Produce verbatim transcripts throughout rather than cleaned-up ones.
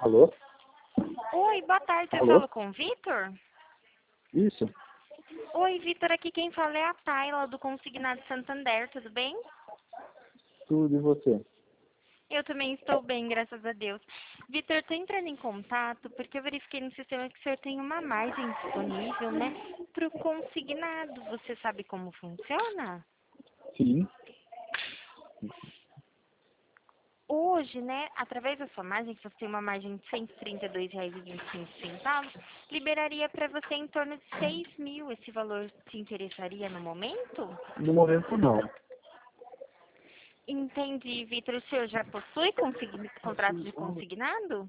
Alô? Oi, boa tarde, eu Alô? falo com o Vitor? Isso. Oi, Vitor, aqui quem fala é a Tayla, do Consignado Santander, tudo bem? Tudo e você? Eu também estou bem, graças a Deus. Vitor, estou entrando em contato porque eu verifiquei no sistema que o senhor tem uma margem disponível, né, para o consignado. Você sabe como funciona? Sim. Hoje, né, através da sua margem, que você tem uma margem de cento e trinta e dois reais e vinte e cinco centavos, liberaria para você em torno de seis mil. Esse valor te interessaria no momento? No momento não. Entendi, Vitor. O senhor já possui consign... contrato de consignado?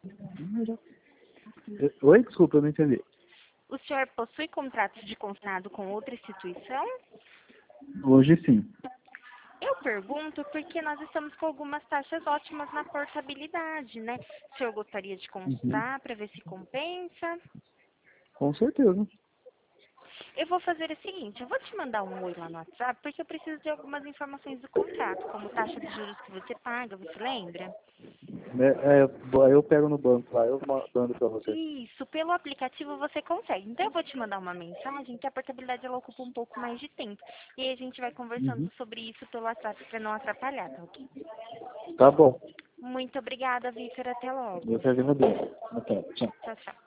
Oi, desculpa, eu não entendi. O senhor possui contrato de consignado com outra instituição? Hoje sim. Eu pergunto porque nós estamos com algumas taxas ótimas na portabilidade, né? O senhor gostaria de Uhum. consultar para ver se compensa? Com certeza. Eu vou fazer o seguinte, eu vou te mandar um oi lá no WhatsApp, porque eu preciso de algumas informações do contrato, como taxa de juros que você paga, você lembra? É, é, bo- eu pego no banco lá, eu mando pra você. Isso, pelo aplicativo você consegue. Então eu vou te mandar uma mensagem que a portabilidade ela ocupa um pouco mais de tempo. E aí a gente vai Uhum. conversando sobre isso pelo WhatsApp para não atrapalhar, tá ok? Tá bom. Muito obrigada, Vítor. Até logo. Eu que agradeço. Ok, tchau. Tchau, tchau.